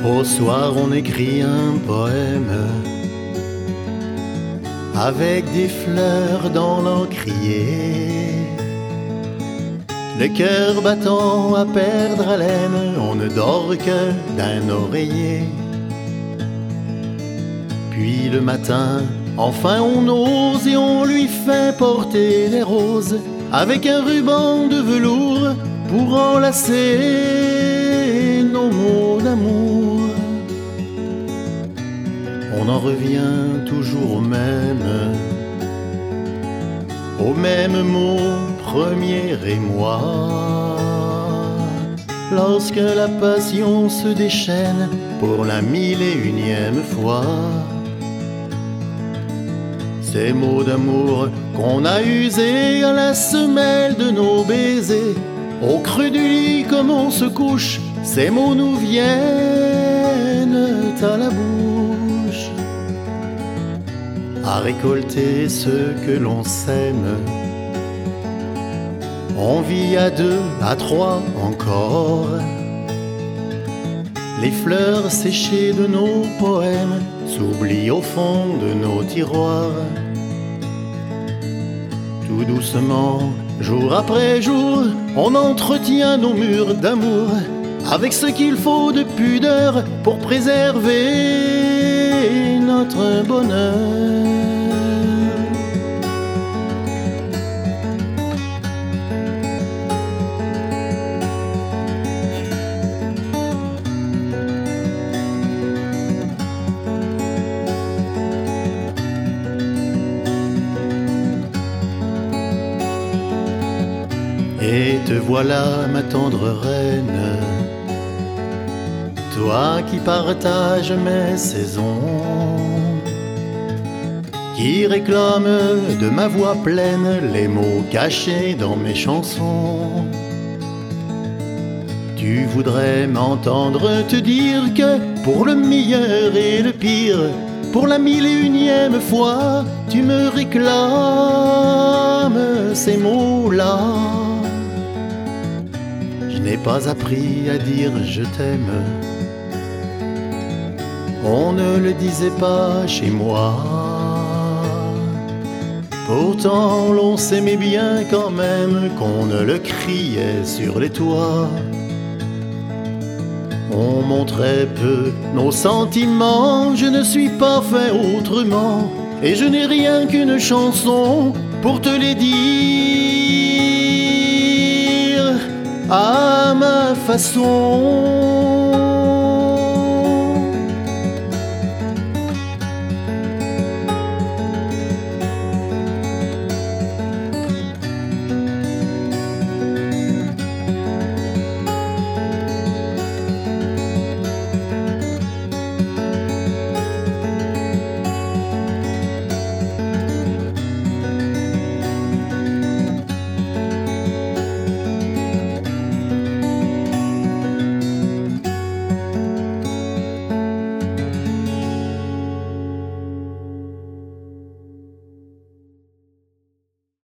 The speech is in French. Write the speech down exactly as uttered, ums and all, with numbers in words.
Au soir on écrit un poème avec des fleurs dans l'encrier. Le cœur battant à perdre haleine, on ne dort que d'un oreiller. Puis le matin, enfin on ose et on lui fait porter des roses avec un ruban de velours pour enlacer nos mots d'amour. On en revient toujours au même, au même mot, premier émoi. Lorsque la passion se déchaîne pour la mille et unième fois. Ces mots d'amour qu'on a usés à la semelle de nos baisers, au creux du lit comme on se couche, ces mots nous viennent à la bouche. À récolter ce que l'on sème, on vit à deux, à trois encore. Les fleurs séchées de nos poèmes s'oublient au fond de nos tiroirs. Tout doucement, jour après jour, on entretient nos murs d'amour avec ce qu'il faut de pudeur pour préserver notre bonheur. Et te voilà, ma tendre reine, toi qui partages mes saisons, qui réclame de ma voix pleine les mots cachés dans mes chansons. Tu voudrais m'entendre te dire que pour le meilleur et le pire, pour la mille et unième fois, tu me réclames ces mots-là. Je n'ai pas appris à dire je t'aime, on ne le disait pas chez moi. Pourtant l'on s'aimait bien quand même, qu'on ne le criait sur les toits. On montrait peu nos sentiments, je ne suis pas fait autrement, et je n'ai rien qu'une chanson pour te les dire à ma façon.